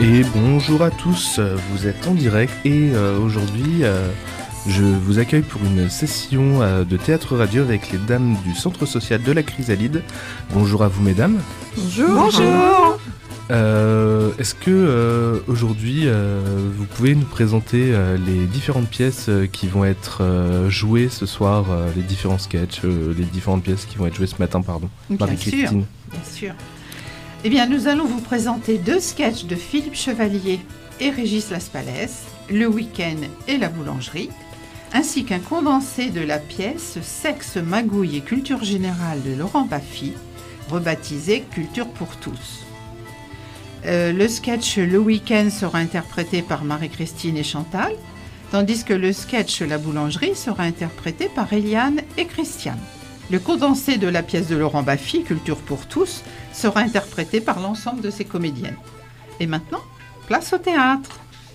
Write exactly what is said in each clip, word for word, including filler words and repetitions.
Et bonjour à tous, vous êtes en direct et euh, aujourd'hui euh, je vous accueille pour une session euh, de théâtre radio avec les dames du Centre social de la Chrysalide. Bonjour à vous mesdames. Bonjour. Bonjour. Euh, est-ce que euh, aujourd'hui euh, vous pouvez nous présenter euh, les différentes pièces euh, qui vont être euh, jouées ce soir, euh, les différents sketchs, euh, les différentes pièces qui vont être jouées ce matin, pardon. Bien Marie-Christine. sûr, bien sûr. Eh bien, nous allons vous présenter deux sketchs de Philippe Chevalier et Régis Laspalès, Le week-end et la boulangerie, ainsi qu'un condensé de la pièce Sexe, magouille et culture générale de Laurent Baffy, rebaptisé Culture pour tous. Euh, le sketch Le week-end sera interprété par Marie-Christine et Chantal, tandis que le sketch La boulangerie sera interprété par Eliane et Christiane. Le condensé de la pièce de Laurent Baffy, Culture pour tous, sera interprété par l'ensemble de ses comédiennes. Et maintenant, place au théâtre.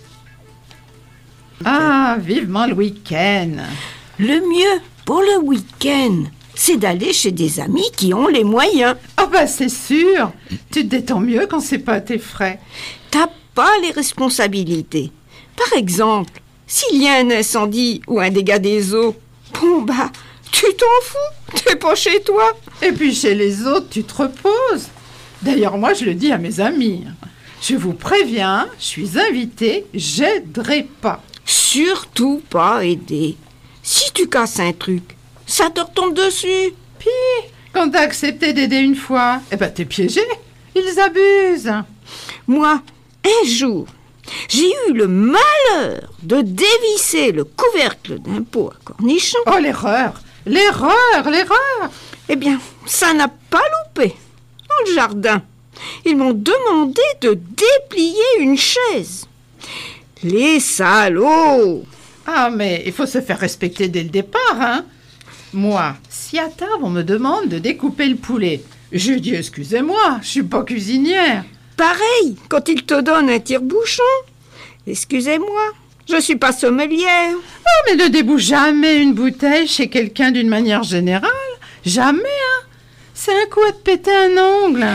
Ah, vivement le week-end. Le mieux pour le week-end, c'est d'aller chez des amis qui ont les moyens. Ah bah c'est sûr, tu te détends mieux quand c'est pas à tes frais. T'as pas les responsabilités. Par exemple, s'il y a un incendie ou un dégât des eaux, bon bah, tu t'en fous, t'es pas chez toi. Et puis chez les autres, tu te reposes. D'ailleurs, moi, je le dis à mes amis. Je vous préviens, je suis invitée, j'aiderai pas. Surtout pas aider. Si tu casses un truc, ça te retombe dessus. Puis, quand t'as accepté d'aider une fois, eh ben t'es piégé. Ils abusent. Moi, un jour, j'ai eu le malheur de dévisser le couvercle d'un pot à cornichons. Oh, l'erreur, l'erreur, l'erreur. Eh bien, ça n'a pas loupé. Dans le jardin, ils m'ont demandé de déplier une chaise. Les salauds! Ah, mais il faut se faire respecter dès le départ, hein. Moi, si à table on me demande de découper le poulet, je dis excusez-moi, je suis pas cuisinière. Pareil, quand ils te donnent un tire-bouchon. Excusez-moi, je suis pas sommelière. Ah, mais ne débouche jamais une bouteille chez quelqu'un d'une manière générale. Jamais, hein. C'est un coup à te péter un ongle.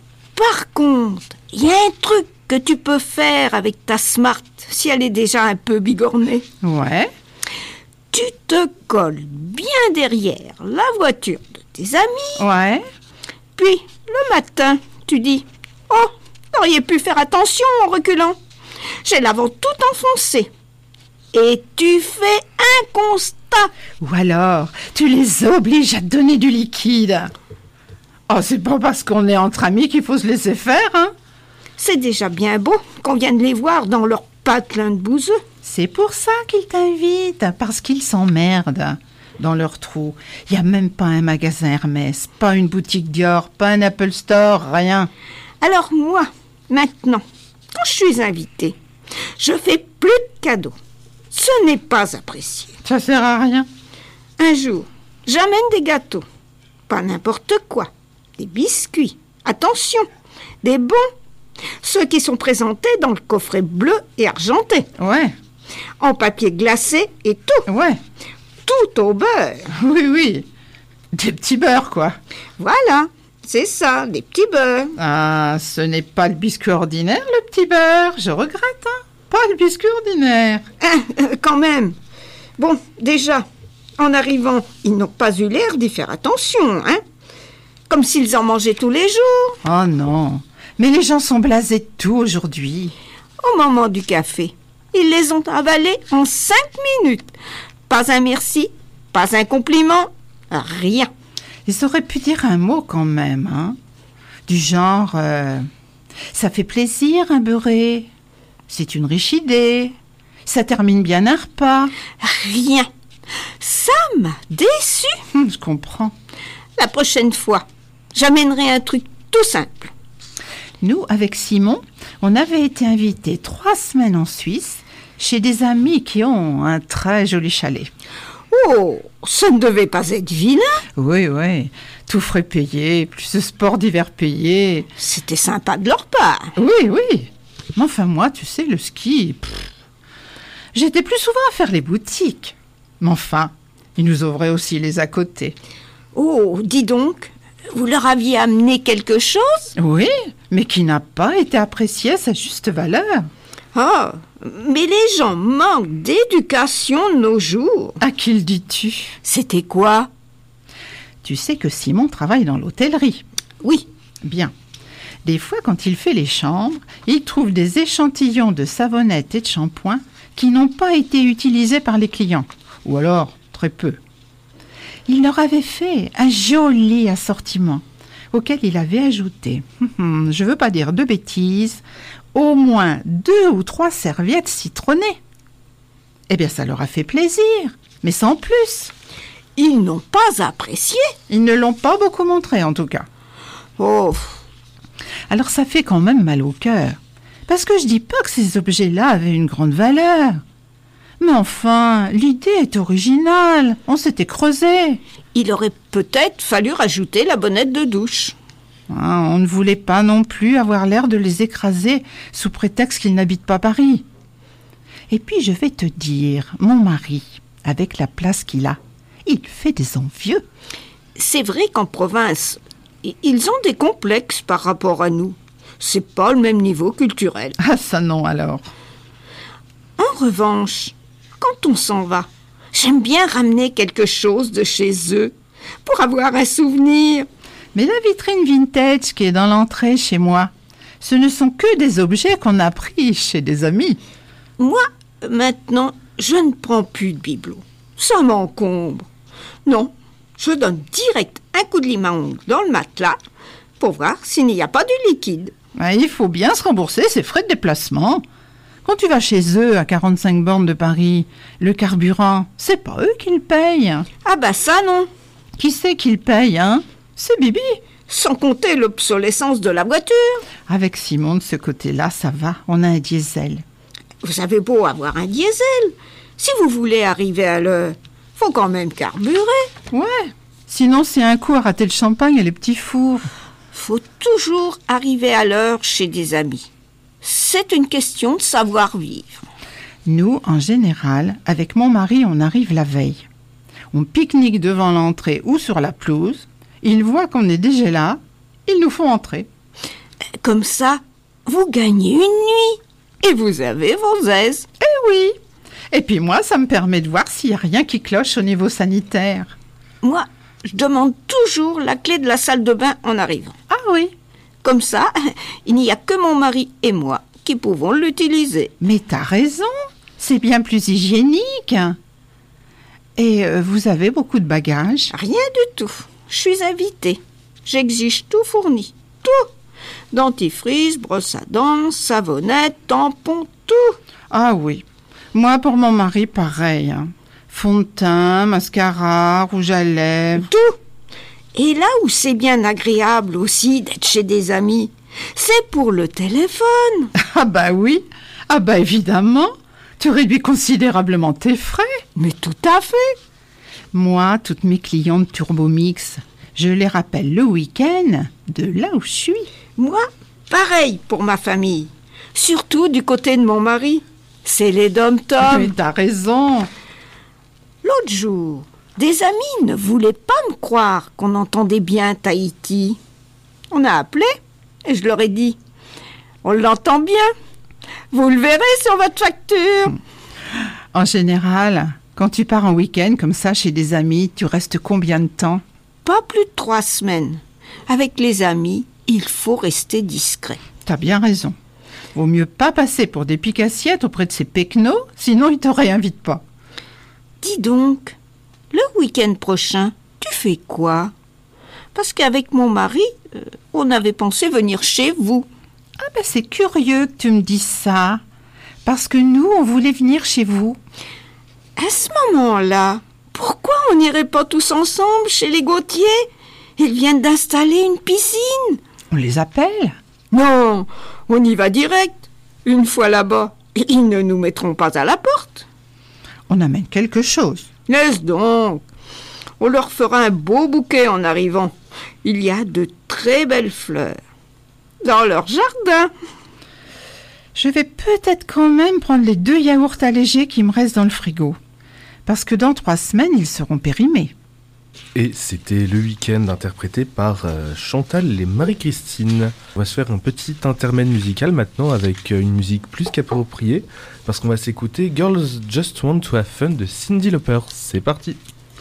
Par contre, il y a un truc que tu peux faire avec ta Smart si elle est déjà un peu bigornée. Ouais. Tu te colles bien derrière la voiture de tes amis. Ouais. Puis, le matin, tu dis « Oh, vous auriez pu faire attention en reculant. J'ai l'avant tout enfoncé. » Et tu fais un constat. Ou alors, tu les obliges à te donner du liquide. Oh, c'est pas parce qu'on est entre amis qu'il faut se laisser faire, hein. C'est déjà bien beau qu'on vienne les voir dans leur patelin de bouseux. C'est pour ça qu'ils t'invitent, parce qu'ils s'emmerdent dans leur trou. Il n'y a même pas un magasin Hermès, pas une boutique Dior, pas un Apple Store, rien. Alors moi, maintenant, quand je suis invitée, je fais plus de cadeaux. Ce n'est pas apprécié. Ça sert à rien. Un jour, j'amène des gâteaux. Pas n'importe quoi. Des biscuits. Attention, des bons. Ceux qui sont présentés dans le coffret bleu et argenté. Ouais. En papier glacé et tout. Ouais. Tout au beurre. Oui, oui. Des petits beurres, quoi. Voilà, c'est ça, des petits beurres. Ah, ce n'est pas le biscuit ordinaire, le petit beurre. Je regrette, hein. Pas le biscuit ordinaire. Hein, euh, quand même. Bon, déjà, en arrivant, ils n'ont pas eu l'air d'y faire attention, hein. Comme s'ils en mangeaient tous les jours. Oh non. Mais les gens sont blasés de tout aujourd'hui. Au moment du café, ils les ont avalés en cinq minutes. Pas un merci, pas un compliment, rien. Ils auraient pu dire un mot quand même, hein. Du genre, euh, ça fait plaisir un beurré. C'est une riche idée. Ça termine bien un repas. Rien. Ça m'a déçu. Hum, je comprends. La prochaine fois, j'amènerai un truc tout simple. Nous, avec Simon, on avait été invités trois semaines en Suisse chez des amis qui ont un très joli chalet. Oh, ça ne devait pas être vilain. Oui, oui. Tout frais payé, plus ce sport d'hiver payé. C'était sympa de leur part. Oui, oui. Mais enfin, moi, tu sais, le ski... Pff, j'étais plus souvent à faire les boutiques. Mais enfin, ils nous ouvraient aussi les à côté. Oh, dis donc, Vous leur aviez amené quelque chose? Oui, mais qui n'a pas été apprécié à sa juste valeur. Oh, mais les gens manquent d'éducation de nos jours. À qui le dis-tu? C'était quoi? Tu sais que Simon travaille dans l'hôtellerie. Oui. Bien. Des fois, quand il fait les chambres, il trouve des échantillons de savonnettes et de shampoing qui n'ont pas été utilisés par les clients. Ou alors, très peu. Il leur avait fait un joli assortiment auquel il avait ajouté, hum, je ne veux pas dire de bêtises, au moins deux ou trois serviettes citronnées. Eh bien, ça leur a fait plaisir, mais sans plus. Ils n'ont pas apprécié. Ils ne l'ont pas beaucoup montré, en tout cas. Oh. Alors, ça fait quand même mal au cœur, parce que je dis pas que ces objets-là avaient une grande valeur. Mais enfin, l'idée est originale. On s'était creusé. Il aurait peut-être fallu rajouter la bonnette de douche. Ah, on ne voulait pas non plus avoir l'air de les écraser sous prétexte qu'ils n'habitent pas Paris. Et puis, je vais te dire, mon mari, avec la place qu'il a, il fait des envieux. C'est vrai qu'en province, ils ont des complexes par rapport à nous. C'est pas le même niveau culturel. Ah, ça non alors. En revanche, quand on s'en va, j'aime bien ramener quelque chose de chez eux pour avoir un souvenir. Mais la vitrine vintage qui est dans l'entrée chez moi, ce ne sont que des objets qu'on a pris chez des amis. Moi, maintenant, je ne prends plus de bibelots. Ça m'encombre. Non, je donne direct un coup de lime à ongles dans le matelas pour voir s'il n'y a pas du liquide. Ah, il faut bien se rembourser ses frais de déplacement. Quand tu vas chez eux, à quarante-cinq bornes de Paris, le carburant, c'est pas eux qui le payent. Ah bah ça non. Qui c'est qui le paye, hein? C'est Bibi. Sans compter l'obsolescence de la voiture. Avec Simon, de ce côté-là, ça va, on a un diesel. Vous avez beau avoir un diesel, si vous voulez arriver à l'heure, faut quand même carburer. Ouais, sinon c'est un coup à rater le champagne et les petits fours. Faut toujours arriver à l'heure chez des amis. C'est une question de savoir-vivre. Nous, en général, avec mon mari, on arrive la veille. On pique-nique devant l'entrée ou sur la pelouse. Ils voient qu'on est déjà là. Ils nous font entrer. Comme ça, vous gagnez une nuit. Et vous avez vos aises. Eh oui. Et puis moi, ça me permet de voir s'il n'y a rien qui cloche au niveau sanitaire. Moi, je demande toujours la clé de la salle de bain en arrivant. Ah oui. Comme ça, il n'y a que mon mari et moi qui pouvons l'utiliser. Mais t'as raison, c'est bien plus hygiénique. Et euh, vous avez beaucoup de bagages? Rien du tout. Je suis invitée. J'exige tout fourni. Tout. Dentifrice, brosse à dents, savonnette, tampon, tout. Ah oui. Moi, pour mon mari, pareil. Hein. Fond de teint, mascara, rouge à lèvres. Tout. Et là où c'est bien agréable aussi d'être chez des amis, c'est pour le téléphone. Ah bah oui, ah bah évidemment, tu réduis considérablement tes frais. Mais tout à fait. Moi, toutes mes clientes Turbomix, je les rappelle le week-end de là où je suis. Moi, pareil pour ma famille, surtout du côté de mon mari. C'est les dom-toms. Mais t'as raison. L'autre jour, des amis ne voulaient pas me croire qu'on entendait bien Tahiti. On a appelé et je leur ai dit « On l'entend bien, vous le verrez sur votre facture. » En général, quand tu pars en week-end comme ça chez des amis, tu restes combien de temps? Pas plus de trois semaines. Avec les amis, il faut rester discret. T'as bien raison. Vaut mieux pas passer pour des pique-assiettes auprès de ces pecnos, sinon ils te réinvitent pas. Dis donc, le week-end prochain, tu fais quoi? Parce qu'avec mon mari, euh, on avait pensé venir chez vous. Ah ben c'est curieux que tu me dises ça, parce que nous, on voulait venir chez vous. À ce moment-là, pourquoi on n'irait pas tous ensemble chez les Gauthier? Ils viennent d'installer une piscine. On les appelle? Non, on y va direct. Une fois là-bas, ils ne nous mettront pas à la porte. On amène quelque chose. Laisse donc. On leur fera un beau bouquet en arrivant. Il y a de très belles fleurs dans leur jardin. Je vais peut-être quand même prendre les deux yaourts allégés qui me restent dans le frigo. Parce que dans trois semaines, ils seront périmés. Et c'était Le Week-end interprété par euh, Chantal et Marie-Christine. On va se faire un petit intermède musical maintenant avec euh, une musique plus qu'appropriée parce qu'on va s'écouter Girls Just Want to Have Fun de Cyndi Lauper. C'est parti.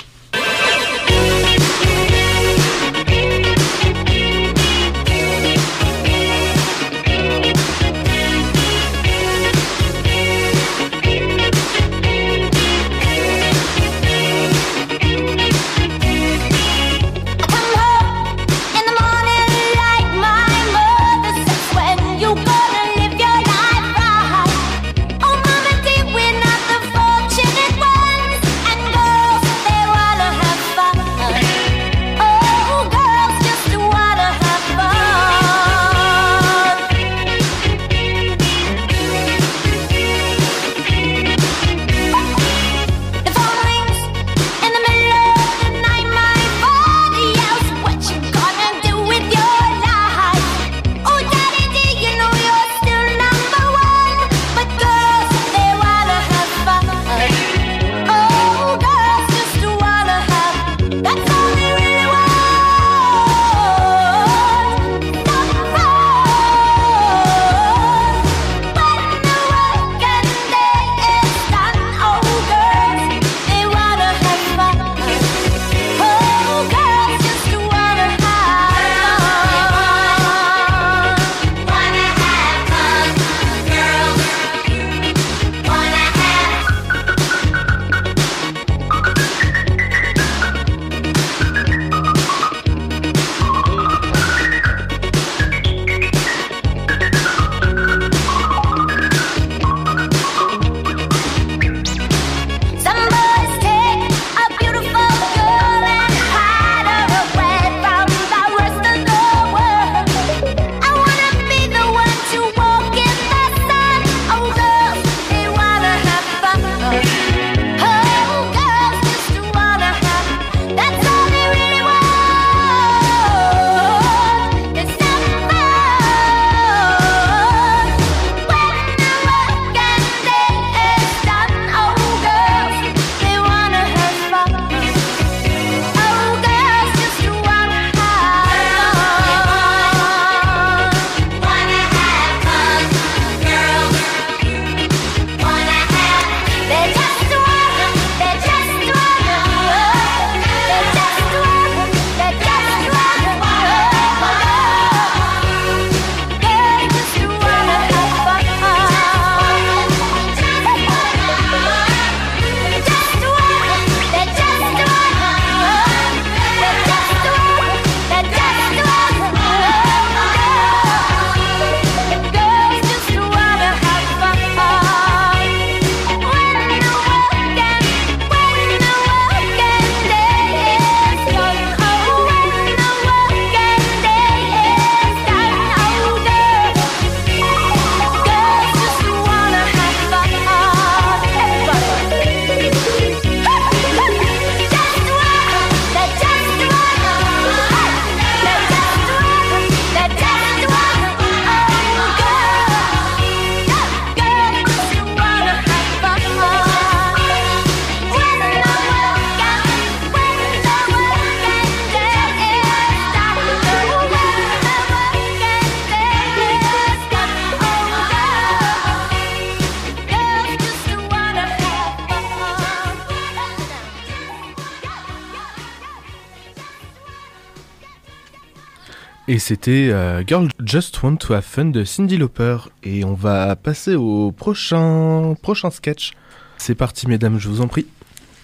Et c'était euh, Girl Just Want to Have Fun de Cyndi Lauper. Et on va passer au prochain, prochain sketch. C'est parti mesdames, je vous en prie.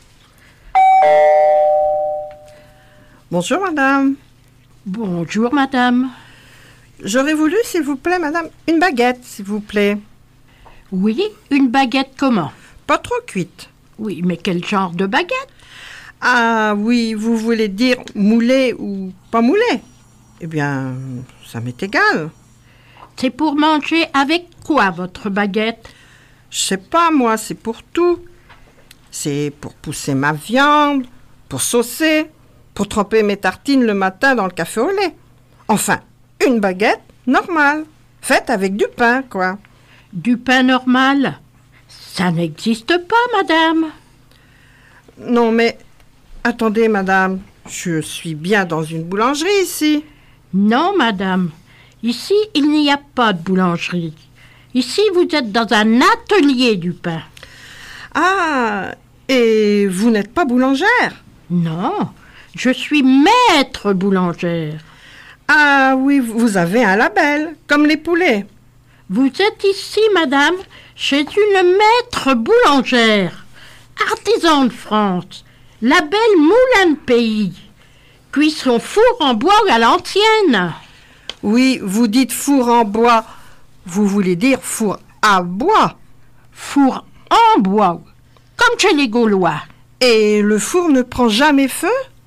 Bonjour madame. Bonjour madame. J'aurais voulu, s'il vous plaît madame, une baguette, s'il vous plaît. Oui, une baguette comment? Pas trop cuite. Oui, mais quel genre de baguette? Ah oui, vous voulez dire moulée ou pas moulée? Eh bien, ça m'est égal. C'est pour manger avec quoi, votre baguette? Je sais pas, moi, c'est pour tout. C'est pour pousser ma viande, pour saucer, pour tremper mes tartines le matin dans le café au lait. Enfin, une baguette normale, faite avec du pain, quoi. Du pain normal? Ça n'existe pas, madame. Non, mais attendez, madame. Je suis bien dans une boulangerie ici. Non, madame. Ici, il n'y a pas de boulangerie. Ici, vous êtes dans un atelier du pain. Ah, et vous n'êtes pas boulangère? Non, je suis maître boulangère. Ah oui, vous avez un label, comme les poulets. Vous êtes ici, madame, chez une maître boulangère, artisan de France, label Moulin de Pays, cuisson four en bois à l'ancienne. Oui, vous dites four en bois. Vous voulez dire four à bois. Four en bois, comme chez les Gaulois. Et le four ne prend jamais feu?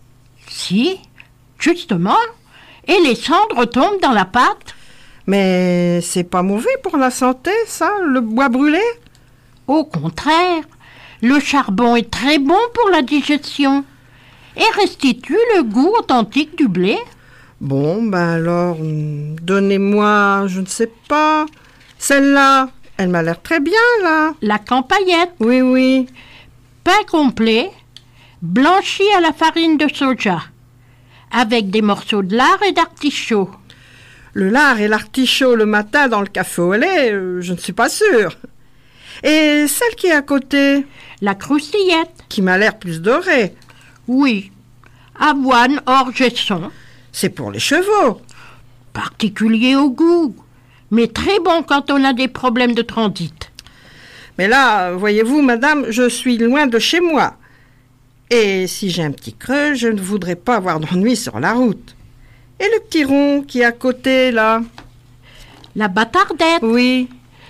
Si, justement. Et les cendres tombent dans la pâte. Mais c'est pas mauvais pour la santé, ça, le bois brûlé? Au contraire, le charbon est très bon pour la digestion et restitue le goût authentique du blé. Bon, ben alors, donnez-moi, je ne sais pas, celle-là, elle m'a l'air très bien, là. La campagnette. Oui, oui. Pain complet, blanchi à la farine de soja, avec des morceaux de lard et d'artichaut. Le lard et l'artichaut le matin dans le café au lait, euh, je ne suis pas sûre. Et celle qui est à côté? La croustillette. Qui m'a l'air plus dorée. Oui, avoine, orge et son. C'est pour les chevaux. Particulier au goût, mais très bon quand on a des problèmes de transit. Mais là, voyez-vous, madame, je suis loin de chez moi. Et si j'ai un petit creux, je ne voudrais pas avoir d'ennui sur la route. Et le petit rond qui est à côté, là? La bâtardette. Oui.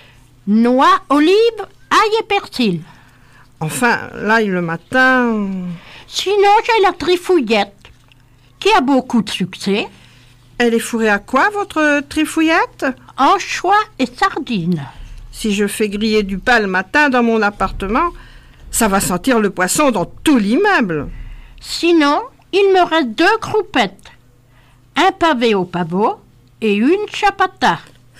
Noix, olive, ail et persil. Enfin, l'ail le matin... Sinon, j'ai la trifouillette, qui a beaucoup de succès. Elle est fourrée à quoi, votre trifouillette? Anchois et sardines. Si je fais griller du pain le matin dans mon appartement, ça va sentir le poisson dans tout l'immeuble. Sinon, il me reste deux croupettes. Un pavé au pavot et une chapata.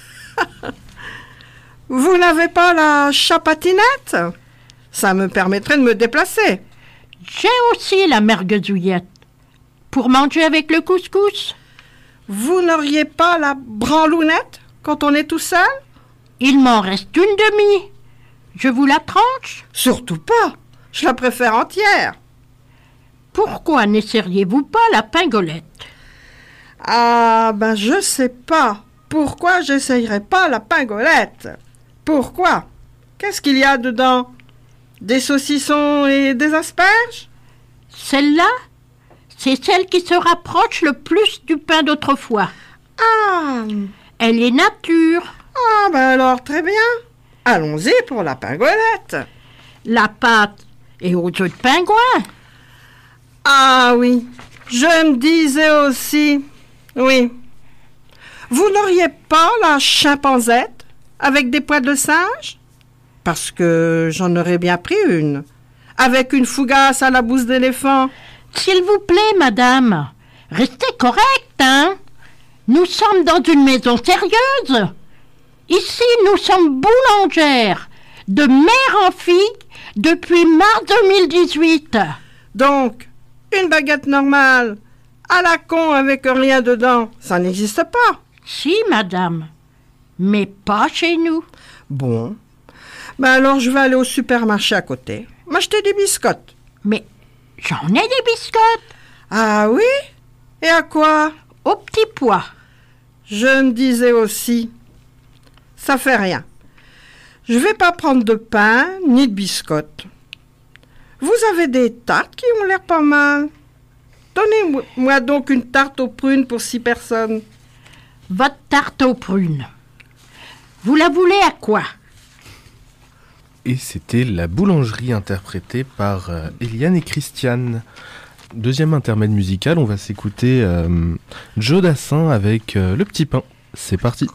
Vous n'avez pas la chapatinette? Ça me permettrait de me déplacer. J'ai aussi la merguezouillette. Pour manger avec le couscous. Vous n'auriez pas la branlounette quand on est tout seul? Il m'en reste une demi. Je vous la tranche? Surtout pas. Je la préfère entière. Pourquoi n'essayeriez-vous pas la pingolette? Ah, ben je sais pas. Pourquoi j'essayerais pas la pingolette? Pourquoi? Qu'est-ce qu'il y a dedans? Des saucissons et des asperges? Celle-là, c'est celle qui se rapproche le plus du pain d'autrefois. Ah! Elle est nature. Ah, ben alors très bien. Allons-y pour la pingolette. La pâte est aux œufs de pingouin. Ah oui, je me disais aussi... Oui. Vous n'auriez pas la chimpanzette avec des poils de singe? Parce que j'en aurais bien pris une. Avec une fougasse à la bouse d'éléphant. S'il vous plaît, madame, restez correcte, hein? Nous sommes dans une maison sérieuse. Ici, nous sommes boulangères, de mère en fille, depuis mars deux mille dix-huit. Donc, une baguette normale, à la con avec rien dedans, ça n'existe pas. Si, madame, mais pas chez nous. Bon, ben alors je vais aller au supermarché à côté, m'acheter des biscottes. Mais j'en ai des biscottes. Ah oui? Et à quoi? Au petit pois. Je me disais aussi, ça fait rien. Je vais pas prendre de pain ni de biscottes. Vous avez des tartes qui ont l'air pas mal. Donnez-moi donc une tarte aux prunes pour six personnes. Votre tarte aux prunes. Vous la voulez à quoi? Et c'était La Boulangerie interprétée par euh, Eliane et Christiane. Deuxième intermède musical, on va s'écouter euh, Joe Dassin avec euh, Le Petit Pain. C'est parti.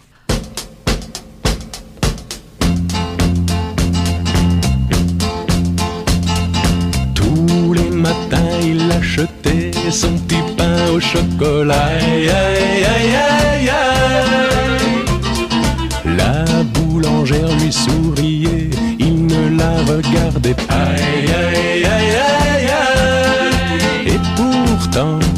Tous les matins, il achetait son petit pain au chocolat. Aïe, aïe, aïe, aïe, aïe. La boulangère lui souriait, il ne la regardait pas. Aïe, aïe, aïe, aïe, aïe. Et pourtant,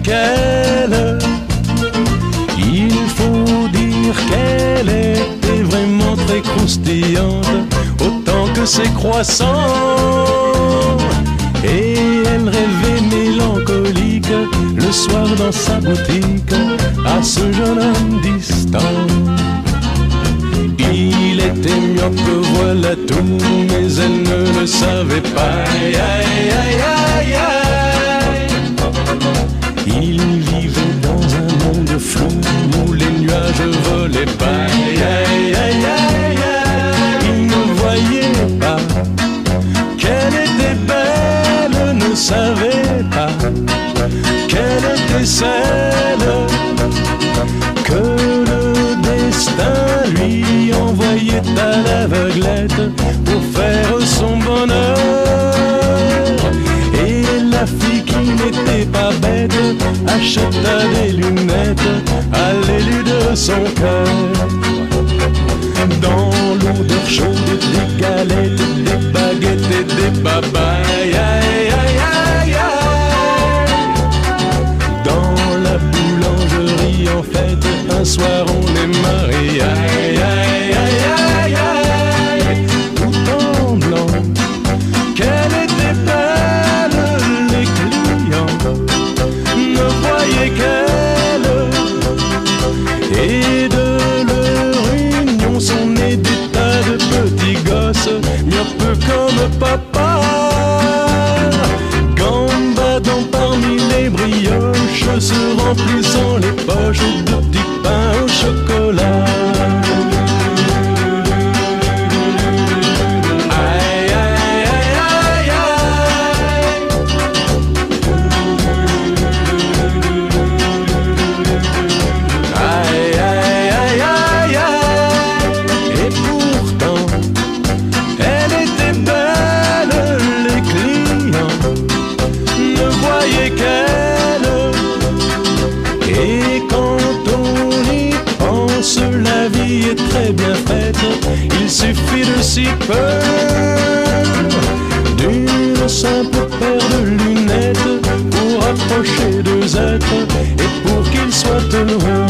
qu'elle. Il faut dire qu'elle était vraiment très croustillante, autant que ses croissants. Et elle rêvait mélancolique le soir dans sa boutique à ce jeune homme distant. Il était myope, voilà tout, mais elle ne le savait pas. Aïe, aïe, aïe, aïe, aïe. Il vivait dans un monde flou où les nuages volaient pas. Aïe, aïe, aïe, aïe, aïe. Il ne voyait pas qu'elle était belle, ne savait pas qu'elle était celle que le destin lui envoyait à l'aveuglette pour faire son bonheur. Et la fille qui n'était pas bête acheta des lunettes à l'élu de son cœur. Dans l'odeur chaude des galettes, des baguettes et des babayes. Aïe, aïe, aïe, aïe. Dans la boulangerie en fête, un soir on est mariés. Aïe, aïe, aïe, aïe, aïe. Tout en blanc, qu'elle était belle, les clients ne voyaient qu'elle. Et de leur union sont nés des tas de petits gosses, myopes comme papa, gambadant parmi les brioches, se remplissant les poches de petits pains au chocolat. Aïe, aïe, aïe, aïe, aïe. Aïe, aïe, aïe, aïe, aïe. Et pourtant, elle était belle, les clients ne voyaient qu'elle. Et quand on y pense, la vie est très bien faite. Il suffit de si peu, d'une simple paire de lunettes pour approcher deux êtres et pour qu'ils soient heureux.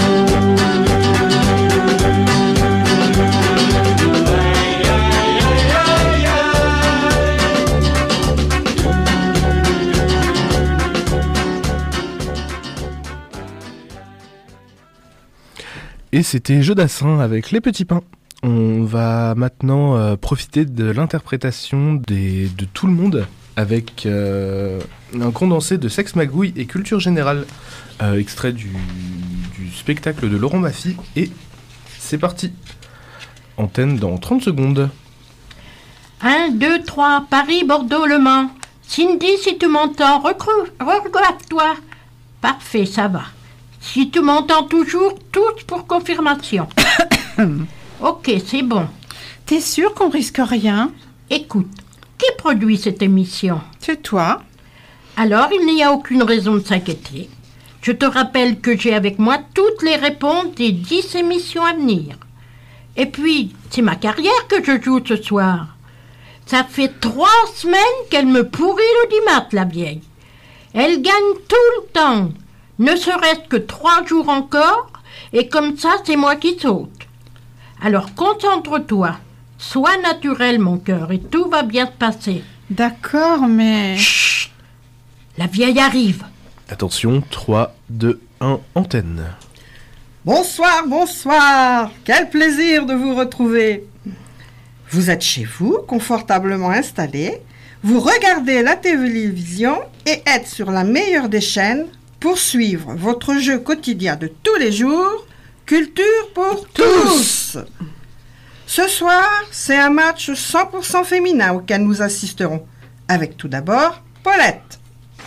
Et c'était Jeu d'Assin avec Les Petits Pains. On va maintenant euh, profiter de l'interprétation des, de tout le monde avec euh, un condensé de Sexe Magouille et Culture Générale, euh, extrait du, du spectacle de Laurent Baffy. Et c'est parti. Antenne dans trente secondes. un, deux, trois, Paris, Bordeaux, Le Mans. Cindy, si tu m'entends, recru- regarde-toi. Parfait, ça va. Si tu m'entends toujours, tous pour confirmation. Ok, c'est bon. T'es sûr qu'on risque rien? Écoute, qui produit cette émission? C'est toi. Alors, il n'y a aucune raison de s'inquiéter. Je te rappelle que j'ai avec moi toutes les réponses des dix émissions à venir. Et puis, c'est ma carrière que je joue ce soir. Ça fait trois semaines qu'elle me pourrit l'audimat, la vieille. Elle gagne tout le temps. Ne serait-ce que trois jours encore, et comme ça, c'est moi qui saute. Alors, concentre-toi. Sois naturel, mon cœur, et tout va bien se passer. D'accord, mais... Chut! La vieille arrive. Attention, trois, deux, un, antenne. Bonsoir, bonsoir. Quel plaisir de vous retrouver. Vous êtes chez vous, confortablement installé. Vous regardez la télévision et êtes sur la meilleure des chaînes pour suivre votre jeu quotidien de tous les jours, Culture pour tous. Ce soir, c'est un match cent pour cent féminin auquel nous assisterons, avec tout d'abord Paulette.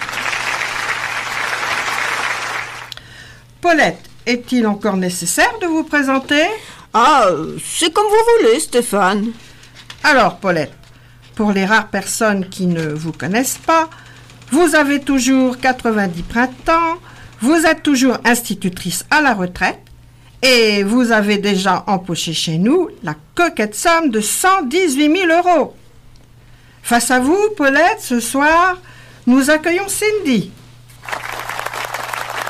Paulette, est-il encore nécessaire de vous présenter? Ah, c'est comme vous voulez, Stéphane. Alors, Paulette, pour les rares personnes qui ne vous connaissent pas, vous avez toujours quatre-vingt-dix printemps, vous êtes toujours institutrice à la retraite et vous avez déjà empoché chez nous la coquette somme de cent dix-huit mille euros. Face à vous, Paulette, ce soir, nous accueillons Cindy.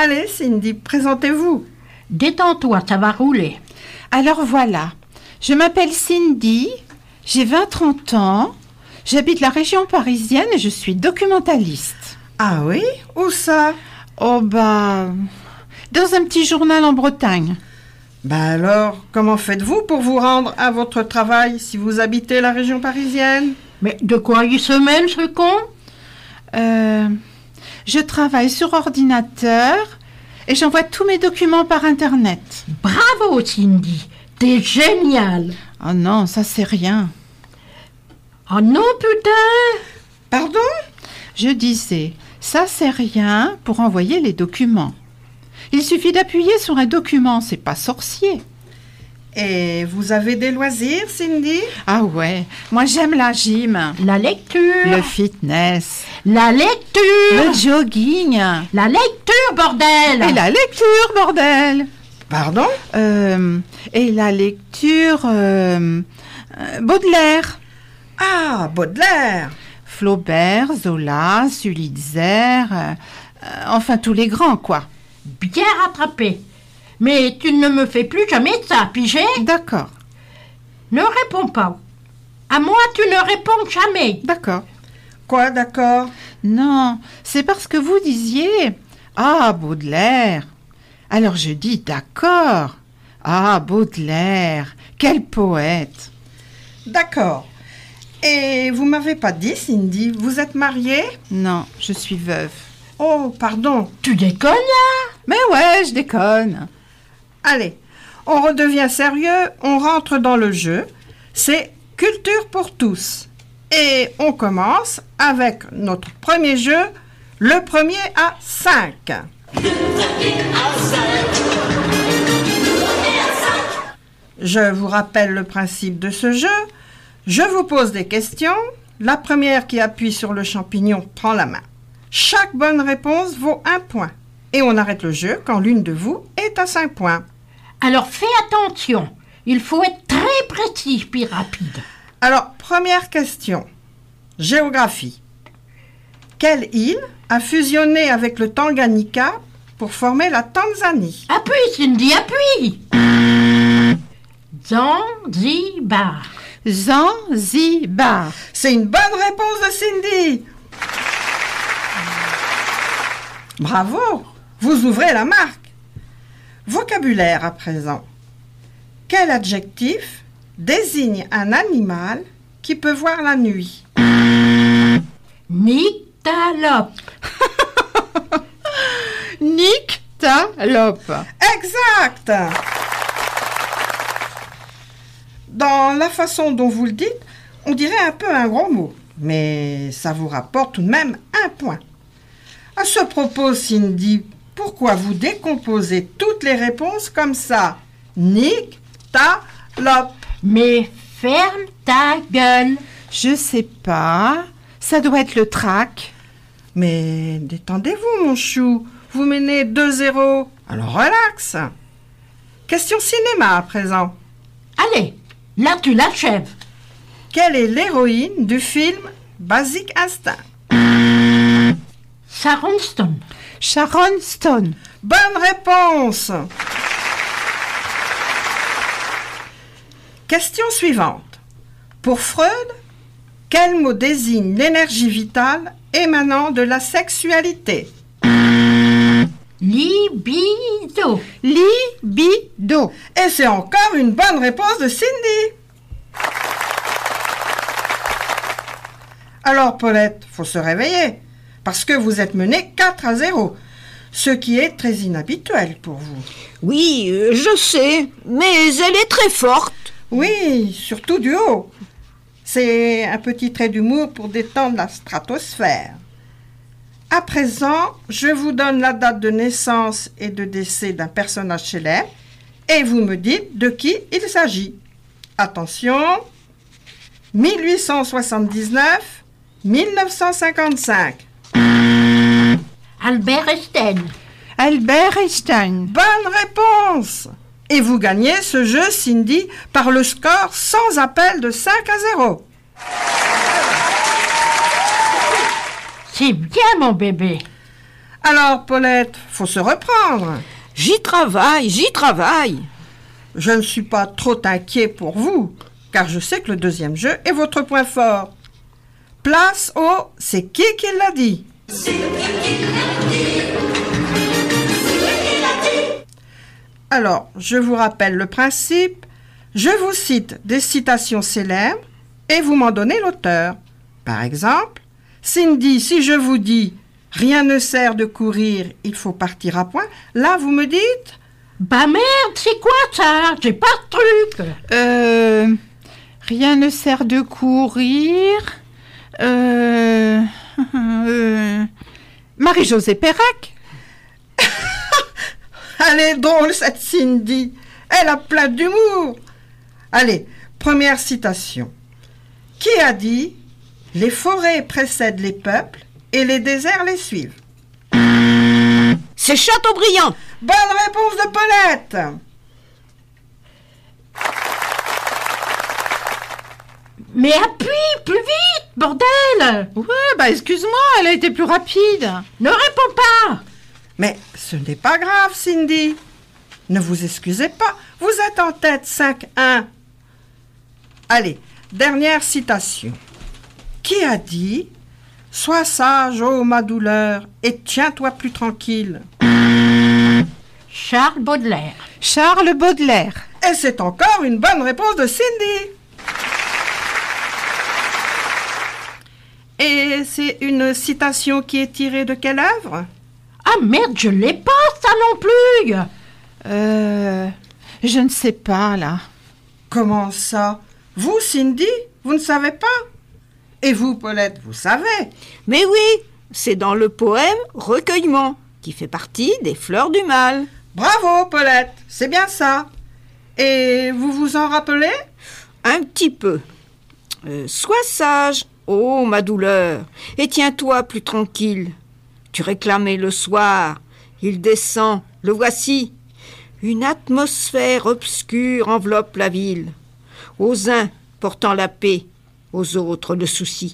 Allez, Cindy, présentez-vous. Détends-toi, ça va rouler. Alors voilà, je m'appelle Cindy, j'ai vingt à trente ans, j'habite la région parisienne et je suis documentaliste. Ah oui? Où ça? Oh bah... dans un petit journal en Bretagne. Ben alors, comment faites-vous pour vous rendre à votre travail si vous habitez la région parisienne? Mais de quoi il se mêle, ce con? Euh, je travaille sur ordinateur et j'envoie tous mes documents par Internet. Bravo, Cindy. T'es génial. Oh non, ça c'est rien. Oh non, putain. Pardon? Je disais, ça c'est rien pour envoyer les documents. Il suffit d'appuyer sur un document, c'est pas sorcier. Et vous avez des loisirs, Cindy? Ah ouais, moi j'aime la gym, La lecture. le fitness, La lecture. le jogging La lecture, bordel. et la lecture, bordel. Pardon? Euh, et la lecture euh, euh, Baudelaire, Ah, Baudelaire. Flaubert, Zola, Sulitzer, euh, euh, enfin tous les grands quoi. Bien rattrapé. Mais tu ne me fais plus jamais ça, pigé? D'accord, Ne réponds pas. À moi, tu ne réponds jamais. d'accord. Quoi, d'accord? Non, c'est parce que vous disiez « Ah, Baudelaire ». Alors je dis « D'accord ». Ah, Baudelaire, quel poète. D'accord. Et vous m'avez pas dit, Cindy, vous êtes mariée? Non, je suis veuve. Oh, pardon. Tu déconnes, là? Mais ouais, je déconne. Allez, on redevient sérieux, on rentre dans le jeu. C'est culture pour tous. Et on commence avec notre premier jeu, le premier à cinq. Je vous rappelle le principe de ce jeu. Je vous pose des questions. La première qui appuie sur le champignon prend la main. Chaque bonne réponse vaut un point. Et on arrête le jeu quand l'une de vous est à cinq points. Alors fais attention. Il faut être très précis puis rapide. Alors, première question. Géographie. Quelle île a fusionné avec le Tanganyika pour former la Tanzanie? Appuie, Cindy, appuie. Zanzibar. Zanzibar. C'est une bonne réponse de Cindy. Bravo, vous ouvrez la marque. Vocabulaire à présent. Quel adjectif désigne un animal qui peut voir la nuit? Nyctalope. Nyctalope. Exact. Dans la façon dont vous le dites, on dirait un peu un gros mot, mais ça vous rapporte tout de même un point. À ce propos, Cindy, pourquoi vous décomposez toutes les réponses comme ça? Nyctalope. Mais ferme ta gueule. Je sais pas. Ça doit être le trac. Mais détendez-vous, mon chou. Vous menez deux zéro. Alors relax. Question cinéma à présent. Allez, là tu l'achèves. Quelle est l'héroïne du film Basic Instinct? Sharon Stone. Sharon Stone. Bonne réponse. Question suivante. Pour Freud, quel mot désigne l'énergie vitale émanant de la sexualité? Libido. Libido. Et c'est encore une bonne réponse de Cindy. Alors, Paulette, faut se réveiller, parce que vous êtes menée quatre à zéro, ce qui est très inhabituel pour vous. Oui, euh, je sais, mais elle est très forte. Oui, surtout du haut. C'est un petit trait d'humour pour détendre la stratosphère. À présent, je vous donne la date de naissance et de décès d'un personnage célèbre et vous me dites de qui il s'agit. Attention, mille huit cent soixante-dix-neuf à mille neuf cent cinquante-cinq. Albert Einstein. Albert Einstein. Bonne réponse! Et vous gagnez ce jeu, Cindy, par le score sans appel de cinq à zéro. C'est bien, mon bébé. Alors, Paulette, faut se reprendre. J'y travaille, j'y travaille. Je ne suis pas trop inquiet pour vous, car je sais que le deuxième jeu est votre point fort. Place au « c'est qui qui l'a dit ?» Alors, je vous rappelle le principe. Je vous cite des citations célèbres et vous m'en donnez l'auteur. Par exemple, Cindy, si je vous dis « rien ne sert de courir, il faut partir à point », là, vous me dites « Bah merde, c'est quoi ça? J'ai pas de truc. Euh, rien ne sert de courir. Euh, euh, Marie-Josée Perrac. » Elle est drôle, cette Cindy. Elle a plein d'humour. Allez, première citation. Qui a dit « Les forêts précèdent les peuples et les déserts les suivent » C'est Chateaubriand. Bonne réponse de Paulette. Mais appuie, plus vite, bordel. Ouais, bah excuse-moi, elle a été plus rapide. Ne réponds pas. Mais ce n'est pas grave, Cindy. Ne vous excusez pas, vous êtes en tête cinq un. Allez, dernière citation. Qui a dit « Sois sage, ô ma douleur, et tiens-toi plus tranquille » Charles Baudelaire. Charles Baudelaire. Et c'est encore une bonne réponse de Cindy. Et c'est une citation qui est tirée de quelle œuvre? Ah merde, je l'ai pas, ça non plus. Euh, je ne sais pas, là. Comment ça? Vous, Cindy, vous ne savez pas? Et vous, Paulette, vous savez? Mais oui, c'est dans le poème Recueillement, qui fait partie des Fleurs du Mal. Bravo, Paulette, c'est bien ça. Et vous vous en rappelez? Un petit peu. Euh, Sois sage, ô ma douleur, et tiens-toi plus tranquille. Tu réclamais le soir, il descend, le voici. Une atmosphère obscure enveloppe la ville. Aux uns portant la paix, aux autres le souci.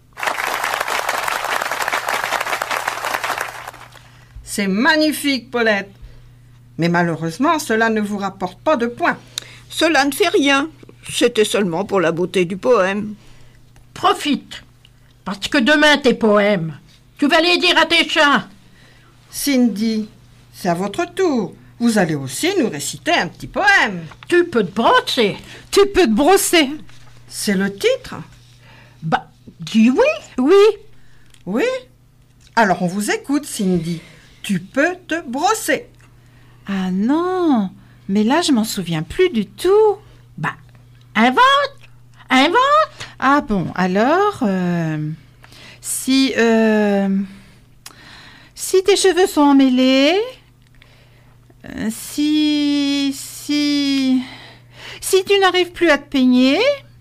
C'est magnifique, Paulette. Mais malheureusement, cela ne vous rapporte pas de points. Cela ne fait rien. C'était seulement pour la beauté du poème. Profite, parce que demain tes poèmes, tu vas les dire à tes chats. Cindy, c'est à votre tour. Vous allez aussi nous réciter un petit poème. Tu peux te brosser. Tu peux te brosser. C'est le titre? Bah, dis oui. Oui. Oui? Alors on vous écoute, Cindy. Tu peux te brosser. Ah non, mais là, je m'en souviens plus du tout. Bah, invente, invente. Ah bon, alors, euh, si, euh, si tes cheveux sont emmêlés, euh, si, si, si tu n'arrives plus à te peigner,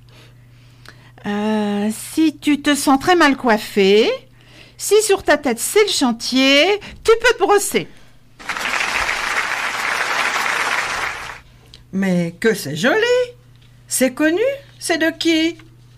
euh, si tu te sens très mal coiffé, si sur ta tête c'est le chantier, tu peux te brosser. Mais que c'est joli! C'est connu? C'est de qui?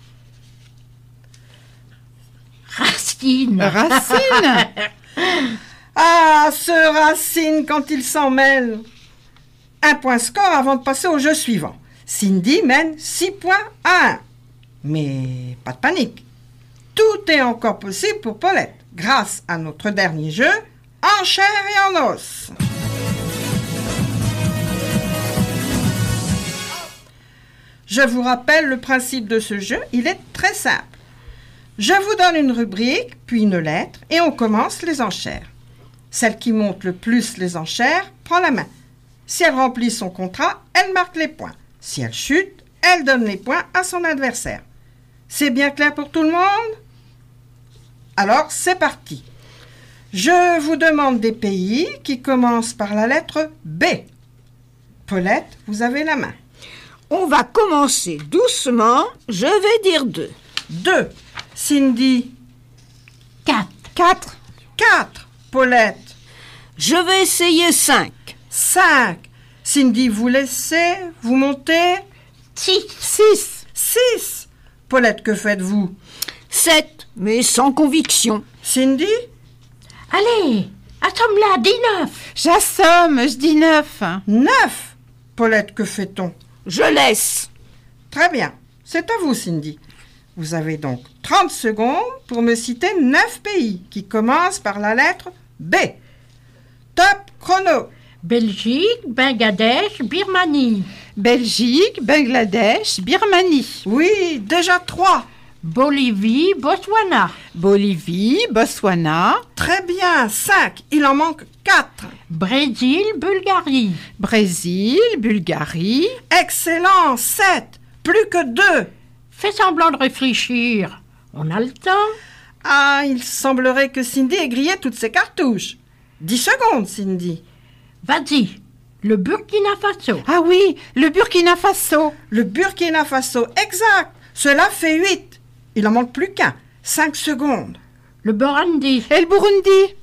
Racine. Racine. Ah, ce Racine quand il s'en mêle! Un point score avant de passer au jeu suivant. Cindy mène six points à un. Mais pas de panique. Tout est encore possible pour Paulette, grâce à notre dernier jeu, en chair et en os. Je vous rappelle le principe de ce jeu, il est très simple. Je vous donne une rubrique, puis une lettre, et on commence les enchères. Celle qui monte le plus les enchères prend la main. Si elle remplit son contrat, elle marque les points. Si elle chute, elle donne les points à son adversaire. C'est bien clair pour tout le monde? Alors, c'est parti. Je vous demande des pays qui commencent par la lettre B. Paulette, vous avez la main. On va commencer doucement, je vais dire deux. Deux. Cindy. Quatre. Quatre. Quatre. Paulette. Je vais essayer cinq. Cinq. Cindy, vous laissez, vous montez. Six. Six. Six. Paulette, que faites-vous? Sept, mais sans conviction. Cindy? Allez, Assomme-la, dis neuf. J'assomme, je dis neuf. Neuf. Paulette, que fait-on? Je laisse. Très bien. C'est à vous, Cindy. Vous avez donc trente secondes pour me citer neuf pays qui commencent par la lettre B. Top chrono. Belgique, Bangladesh, Birmanie. Belgique, Bangladesh, Birmanie. Oui, déjà trois. Bolivie, Botswana. Bolivie, Botswana. Très bien, cinq. Il en manque quatre. Brésil, Bulgarie. Brésil, Bulgarie. Excellent, sept. Plus que deux. Fais semblant de réfléchir. On a le temps. Ah, il semblerait que Cindy ait grillé toutes ses cartouches. Dix secondes, Cindy. Vas-y. Le Burkina Faso. Ah oui, le Burkina Faso. Le Burkina Faso, exact. Cela fait huit. Il en manque plus qu'un. Cinq secondes. Le Burundi. Et le Burundi.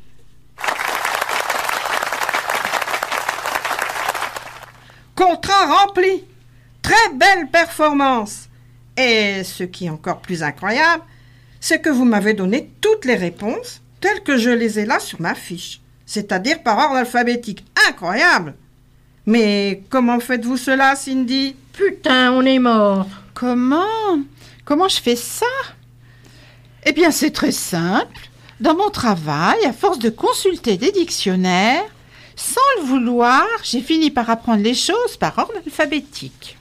Contrat rempli. Très belle performance. Et ce qui est encore plus incroyable, c'est que vous m'avez donné toutes les réponses telles que je les ai là sur ma fiche, c'est-à-dire par ordre alphabétique. Incroyable! Mais comment faites-vous cela, Cindy? Putain, on est mort. Comment? Comment je fais ça? Eh bien, c'est très simple. Dans mon travail, à force de consulter des dictionnaires, sans le vouloir, j'ai fini par apprendre les choses par ordre alphabétique.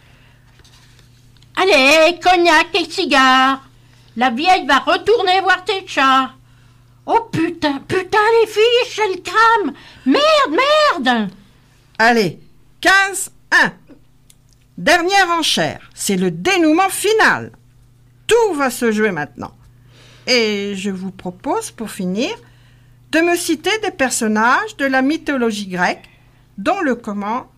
Allez, cognac et cigare. La vieille va retourner voir tes chats. Oh putain, putain, les fiches, elles crament. Merde, merde. Allez, quinze un. Dernière enchère, c'est le dénouement final. Tout va se jouer maintenant. Et je vous propose, pour finir, de me citer des personnages de la mythologie grecque dont le commence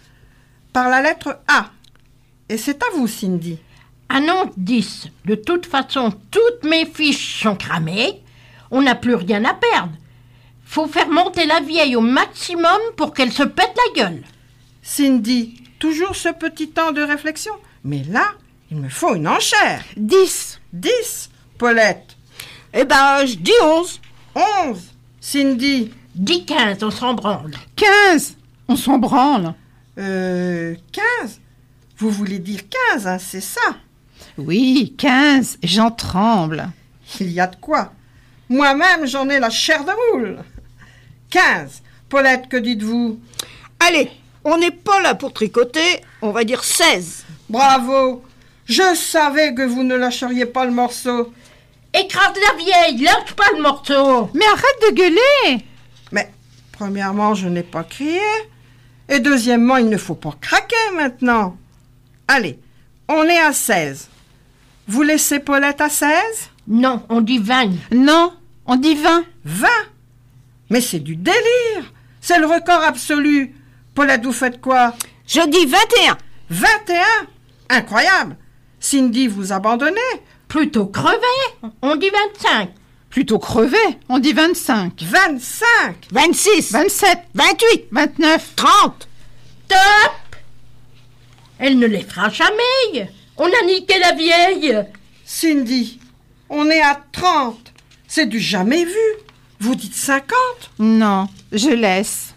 par la lettre A. Et c'est à vous, Cindy. Ah non, dix. De toute façon, toutes mes fiches sont cramées. On n'a plus rien à perdre. Faut faire monter la vieille au maximum pour qu'elle se pète la gueule. Cindy, toujours ce petit temps de réflexion. Mais là, il me faut une enchère. Dix. Dix. Paulette. Eh ben, je dis onze. Onze. Cindy. Dis quinze, on s'en branle. Quinze. On s'en branle. Euh, quinze. Vous voulez dire quinze, hein, c'est ça? Oui, quinze. J'en tremble. Il y a de quoi. Moi-même, j'en ai la chair de moule. quinze. Paulette, que dites-vous? Allez, on n'est pas là pour tricoter, on va dire seize. Bravo. Je savais que vous ne lâcheriez pas le morceau. Écrase la vieille, lâche pas le morceau. Mais arrête de gueuler. Mais, premièrement, je n'ai pas crié. Et deuxièmement, il ne faut pas craquer maintenant. Allez, on est à seize. Vous laissez Paulette à seize? Non, on dit vingt. Non, on dit vingt. vingt? Mais c'est du délire. C'est le record absolu. Paulette, vous faites quoi? Je dis vingt et un. vingt et un? Incroyable. Cindy, vous abandonnez? Plutôt crevé, on dit vingt-cinq. Plutôt crevé, on dit vingt-cinq. vingt-cinq? vingt-six. vingt-sept. vingt-huit. vingt-neuf. trente. Top. Elle ne les fera jamais. On a niqué la vieille. Cindy, on est à trente. C'est du jamais vu. Vous dites cinquante? Non, je laisse.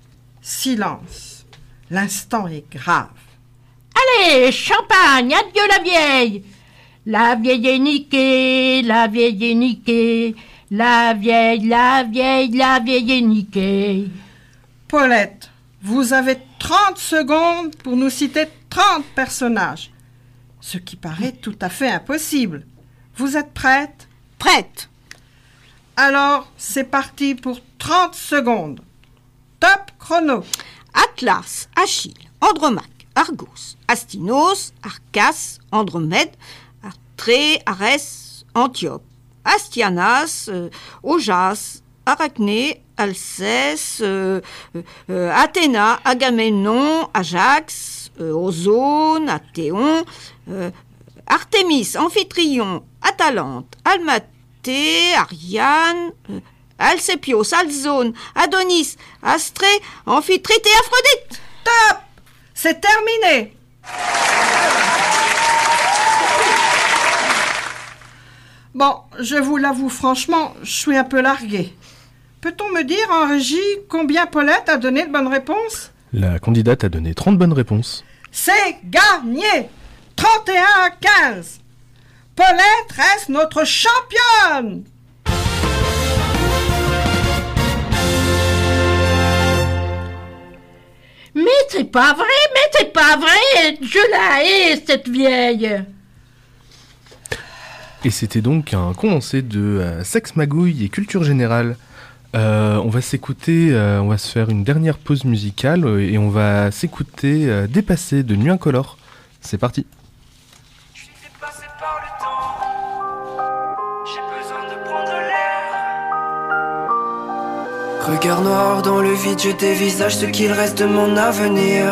Silence. L'instant est grave. Allez, champagne, adieu la vieille. La vieille est niquée, la vieille est niquée. La vieille, la vieille, la vieille est niquée. Paulette, vous avez trente secondes pour nous citer trente personnages. Ce qui paraît tout à fait impossible. Vous êtes prête? Prête. Alors, c'est parti pour trente secondes. Top chrono. Atlas, Achille, Andromaque, Argos, Astynos, Arcas, Andromède, Artrée, Arès, Antiope, Astyanax, euh, Ojas, Arachné, Alcès, euh, euh, Athéna, Agamemnon, Ajax, euh, Ozone, Athéon, euh, Artémis, Amphitryon, Atalante, Almaté, Ariane, euh, Alcépios, Alzone, Adonis, Astrée, Amphitrite et Aphrodite. Top! C'est terminé. Bon, je vous l'avoue franchement, je suis un peu larguée. Peut-on me dire en régie combien Paulette a donné de bonnes réponses? La candidate a donné trente bonnes réponses. C'est gagné! trente et un à quinze. Paulette reste notre championne! Mais c'est pas vrai, mais c'est pas vrai. Je la hais, cette vieille. Et c'était donc un condensé de euh, sexe, magouille et culture générale. Euh, on va s'écouter, euh, on va se faire une dernière pause musicale euh, et on va s'écouter euh, Dépassé de Nuit Incolore. C'est parti. Je suis dépassé par le temps, j'ai besoin de prendre l'air. Regard noir dans le vide, je dévisage ce qu'il reste de mon avenir.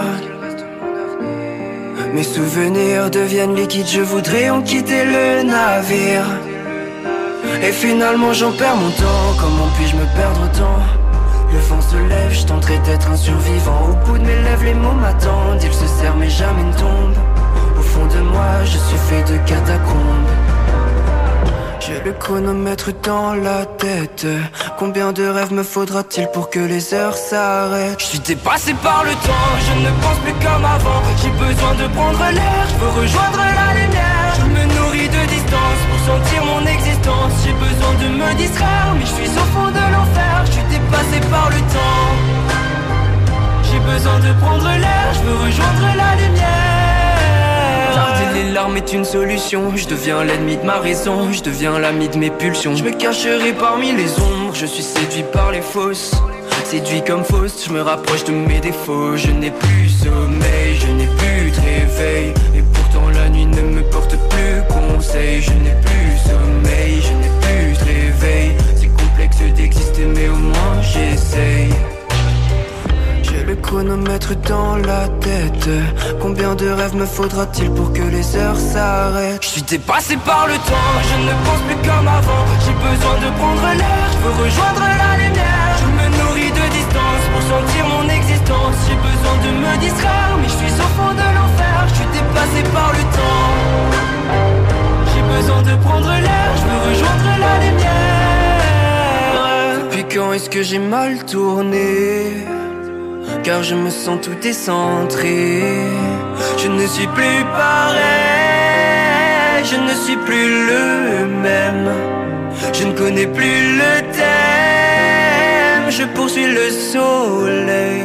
Mes souvenirs deviennent liquides, je voudrais en quitter le navire. Et finalement j'en perds mon temps, comment puis-je me perdre autant? Le vent se lève, je tenterai d'être un survivant. Au bout de mes lèvres les mots m'attendent, ils se serrent mais jamais ne tombent. Au fond de moi je suis fait de catacombes. J'ai le chronomètre dans la tête. Combien de rêves me faudra-t-il pour que les heures s'arrêtent? Je suis dépassé par le temps, je ne pense plus comme avant. J'ai besoin de prendre l'air, je veux rejoindre la lumière. Je me nourris de distance pour sentir mon existence. J'ai besoin de me distraire, mais je suis au fond de l'enfer. Je suis dépassé par le temps. J'ai besoin de prendre l'air, je veux rejoindre la lumière. Tarder les larmes est une solution. Je deviens l'ennemi de ma raison, je deviens l'ami de mes pulsions. Je me cacherai parmi les ombres, je suis séduit par les fausses. Séduit comme fausse, je me rapproche de mes défauts. Je n'ai plus sommeil, je n'ai plus de réveil. Et pourtant la nuit ne me porte plus conseil. Je n'ai plus sommeil, je n'ai plus de réveil. C'est complexe d'exister mais au moins j'essaye. J'ai le chronomètre dans la tête. Combien de rêves me faudra-t-il pour que les heures s'arrêtent? Je suis dépassé par le temps, je ne pense plus comme avant. J'ai besoin de prendre l'air, je veux rejoindre la lumière. Je me nourris de distance pour sentir mon existence. J'ai besoin de me distraire, mais je suis au fond de l'enfer. Je suis dépassé par le temps. J'ai besoin de prendre l'air, je veux rejoindre la lumière. Depuis quand est-ce que j'ai mal tourné? Car je me sens tout décentré. Je ne suis plus pareil, je ne suis plus le même. Je ne connais plus le thème, je poursuis le soleil.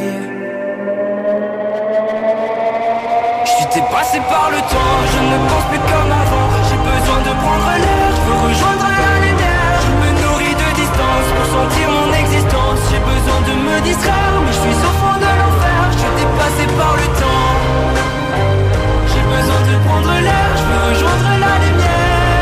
Je suis dépassé par le temps, je ne pense plus comme avant. J'ai besoin de prendre l'air, je veux rejoindre la lumière. Je me nourris de distance pour sentir mon existence. J'ai besoin de me distraire, mais je suis au fond de l'enfer. Je suis dépassé par le temps. J'ai besoin de prendre l'air, je veux rejoindre la lumière.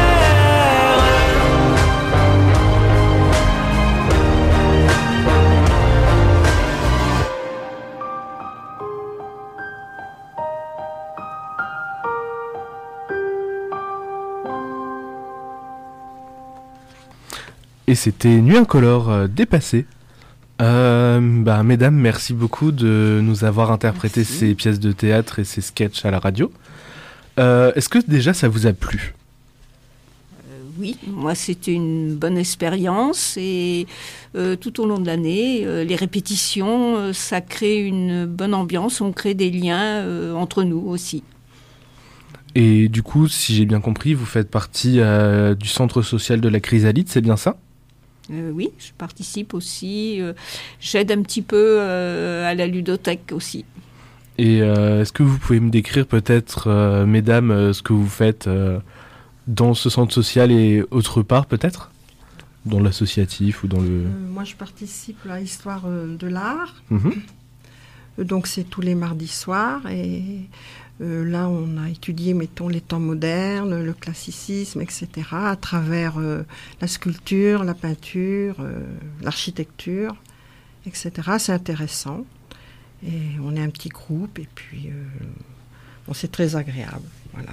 Et c'était Nuit Incolore, euh, Dépassé. Euh, bah, mesdames, merci beaucoup de nous avoir interprété Merci. ces pièces de théâtre et ces sketchs à la radio. Euh, est-ce que déjà ça vous a plu? Oui, moi c'était une bonne expérience et euh, tout au long de l'année, euh, les répétitions, euh, ça crée une bonne ambiance, on crée des liens euh, entre nous aussi. Et du coup, si j'ai bien compris, vous faites partie euh, du centre social de la Chrysalide, c'est bien ça? Euh, oui, je participe aussi, euh, j'aide un petit peu euh, à la ludothèque aussi. Et euh, est-ce que vous pouvez me décrire peut-être, euh, mesdames, euh, ce que vous faites euh, dans ce centre social et autre part peut-être? Dans l'associatif ou dans le... Euh, moi, je participe à l'histoire euh, de l'art. Mhm. Euh, Donc, c'est tous les mardis soirs. Et euh, là, on a étudié, mettons, les temps modernes, le classicisme, et cetera, à travers euh, la sculpture, la peinture, euh, l'architecture, et cetera. C'est intéressant. Et on est un petit groupe. Et puis, euh, bon, c'est très agréable. Voilà.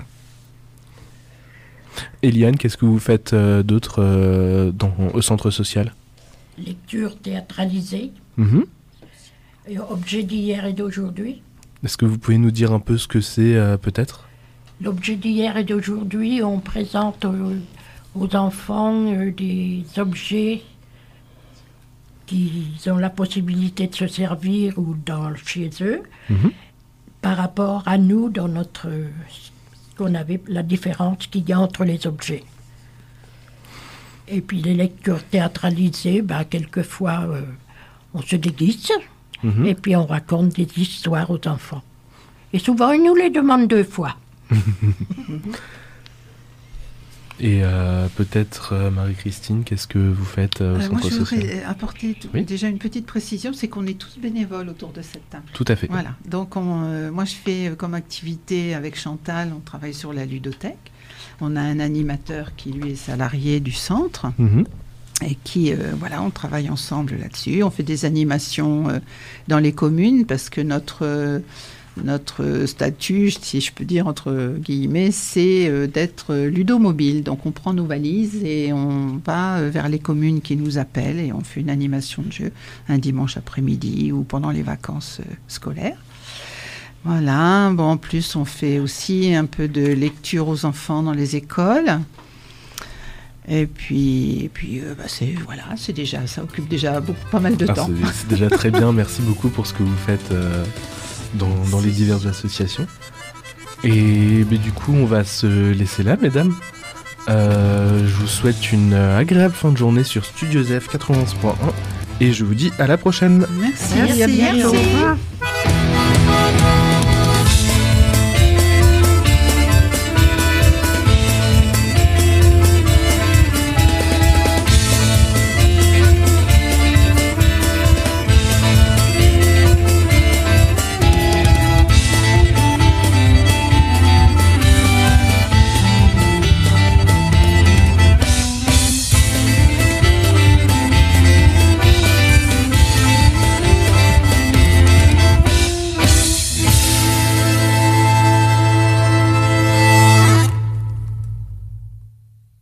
Eliane, qu'est-ce que vous faites euh, d'autre euh, dans, au centre social? Lecture théâtralisée, Mhm. et objet d'hier et d'aujourd'hui. Est-ce que vous pouvez nous dire un peu ce que c'est euh, peut-être? L'objet d'hier et d'aujourd'hui, on présente aux, aux enfants euh, des objets qu'ils ont la possibilité de se servir ou dans, chez eux, Mhm. par rapport à nous, dans notre, qu'on avait, la différence qu'il y a entre les objets. Et puis les lectures théâtralisées, ben, quelquefois, euh, on se déguise, Mhm. et puis on raconte des histoires aux enfants. Et souvent, ils nous les demandent deux fois. Et euh, peut-être, euh, Marie-Christine, qu'est-ce que vous faites euh, au Euh, centre moi, je social? voudrais apporter tout- Oui. déjà une petite précision, c'est qu'on est tous bénévoles autour de cette table. Tout à fait. Voilà, donc on, euh, moi je fais euh, comme activité avec Chantal, on travaille sur la ludothèque. On a un animateur qui lui est salarié du centre Mhm. et qui, euh, voilà, on travaille ensemble là-dessus. On fait des animations euh, dans les communes parce que notre, euh, notre statut, si je peux dire entre guillemets, c'est euh, d'être euh, ludomobile. Donc on prend nos valises et on va euh, vers les communes qui nous appellent et on fait une animation de jeu un dimanche après-midi ou pendant les vacances euh, scolaires. Voilà, bon, en plus on fait aussi un peu de lecture aux enfants dans les écoles. Et puis, et puis euh, bah, c'est, voilà, c'est déjà, ça occupe déjà beaucoup, pas mal de Ah, temps. c'est, c'est déjà très bien. Merci beaucoup pour ce que vous faites euh, dans, dans les diverses associations. Et mais du coup, on va se laisser là, mesdames. Euh, je vous souhaite une agréable fin de journée sur Studio F quatre-vingt-onze point un et je vous dis à la prochaine. Merci, Merci, à bientôt. merci. Au revoir.